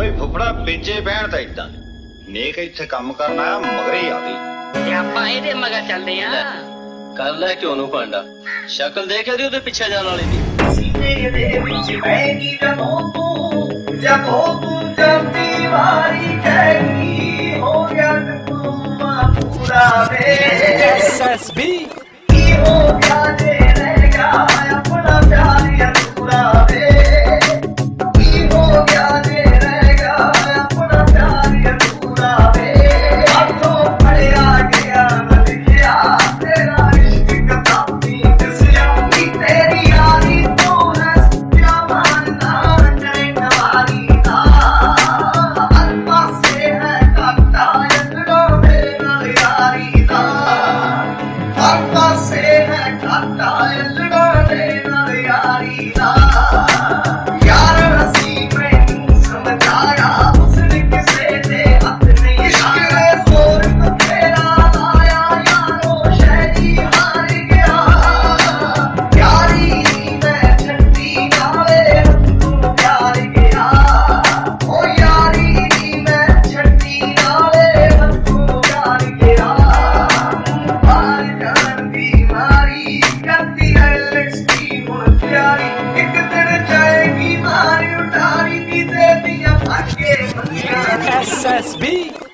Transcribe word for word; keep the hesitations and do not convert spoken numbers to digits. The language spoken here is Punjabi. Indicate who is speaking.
Speaker 1: ਬਈ ਫੁੱਫੜਾ ਪੇਚੇ ਬਹਿਣ ਤਾਂ ਇਦਾਂ ਨੇਕ ਇੱਥੇ ਕੰਮ ਕਰਨਾ ਆ ਮਗਰ ਹੀ ਆ ਗਈ।
Speaker 2: ਤੇ ਆਪਾਂ ਇਹਦੇ ਮਗਰ ਚੱਲਦੇ ਆ।
Speaker 3: ਕਰ ਲੈ ਕਿਉਂ ਨੂੰ ਭਾਂਡਾ, ਸ਼ਕਲ ਦੇਖ ਇਹਦੀ ਉਹਦੇ ਪਿੱਛੇ ਜਾਣ ਵਾਲੀ ਦੀ।
Speaker 4: ਸੀਨੇ ਦੇ ਵਿੱਚ ਬੈਗੀ ਜਦੋਂ ਤੂੰ ਜਦੋਂ ਤੂੰ ਜਾਂਦੀ ਵਾਰੀ ਕਹਿਗੀ ਹੋ ਗਿਆ ਤੂੰ ਪੂਰਾ ਵੇ
Speaker 5: S S B
Speaker 4: ਕੀ ਹੋ ਗਿਆ ਜੇ ਰਹਿ ਗਿਆ ਆਪਣਾ ਪਿਆਰ ਅਧੂਰਾ ਵੇ ਕੀ ਹੋ ਗਿਆ ਜੇ ਰਹਿ ਗਿਆ ਆਪਣਾ ਪਿਆਰ ਅਧੂਰਾ ਵੇ ਹੱਥੋਂ ਫੜਿਆ ਗਿਆ ਲਿਖਿਆ ਤੇਰਾ ਇਸ਼ਕ ਕਿਤਾਬੀ ਦਿਸਿਆ ਕਿ ਤੇਰੀ ਯਾਰੀ ਤੋਂ ਹੈ ਸੱਚਾ ਮਾਨਣਾ ਨੈਣ ਵਾਲੀ ਦਾ ਹਰ ਪਾਸੇ ਹੈ ਕਾਟਾ ਯੰਗੜੋ ਦੇ ਨਾਲ ਯਾਰੀ ਦਾ ਹਰ ਪਾਸੇ ਹੈ ਕਾਟਾ ਯੰਗੜੋ ਦੇ ਨਾਲ ਯਾਰੀ ਦਾ ਯਾਰ ਅਸੀਂ ਮੈਨੂੰ ਸਮਝਾਇਆ ਉਸਨੇ ਕਿਸੇ ਦੇ ਹੱਥ ਨਹੀਂ ਇਸ਼ਕ ਦੇ ਜ਼ੋਰ ਬਥੇਰਾ ਲਾਇਆ ਯਾਰੋ ਸ਼ਹਿਰੀ ਹਾਰ ਗਿਆ ਯਾਰੀ ਮੈਂ ਛੱਡੀ ਨਾਲੇ ਤੂੰ ਪਿਆਰ ਗਿਆ ਓ ਯਾਰੀ ਨੀ ਮੈਂ ਛੱਡੀ ਨਾਲੇ ਤੂੰ ਪਿਆਰ ਗਿਆ ਮਾਰ ਜਾਣ ਦੀ ਮਾਰੀ ਕਰਦੀ ਐ ਲਿਖਦੀ ਹੁਣ ਪਿਆਰੀ ਇੱਕ ਦਿਨ ਜਾਏਗੀ ਮਾਰੀ ਉਡਾਰੀ ਦੀ ਦੇ ਦੀਆਂ ਭਾਗੇ ਮੰਗੀਆਂ
Speaker 5: S S B